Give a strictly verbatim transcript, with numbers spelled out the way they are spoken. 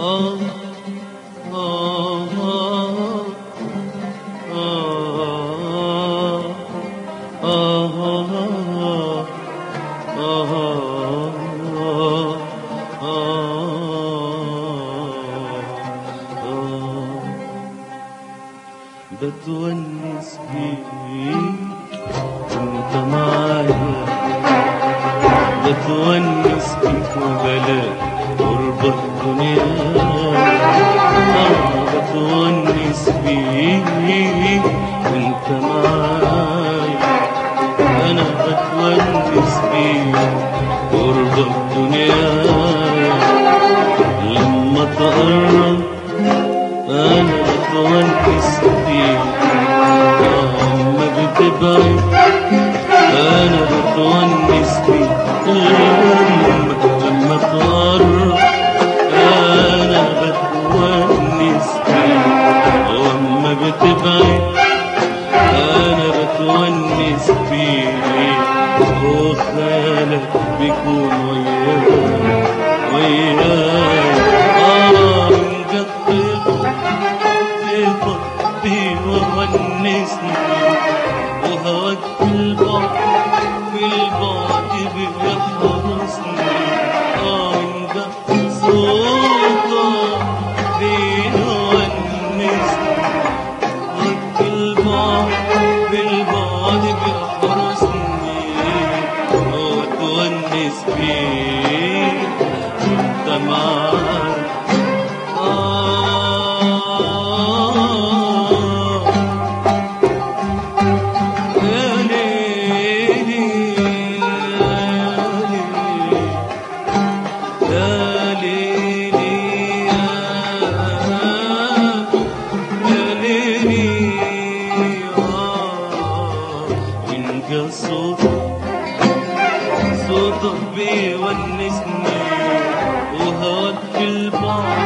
بتونس بيك وانت معايا، بتونس بيك وبلاك قرب الدنيا. بتونس بيك وانت معايا، انا بتونس بيك قرب الدنيا. لما تقرب انا بتونس بيك، لما بتبعد انا بتونس بيك. لما لما تقرب انا بتونس بيك، لما بتبعد انا بتونس بيك. وخيالك بيكون وياي وياي. اه من جد بيونسني، وهواك في البعد في البعد بيحرسني. اه من جد صوتك بيونسني، وهواك في البعد في البعد بيحرسني. وتونس بيك وانت معايا. صوتك بيونسني، وهواك في البعد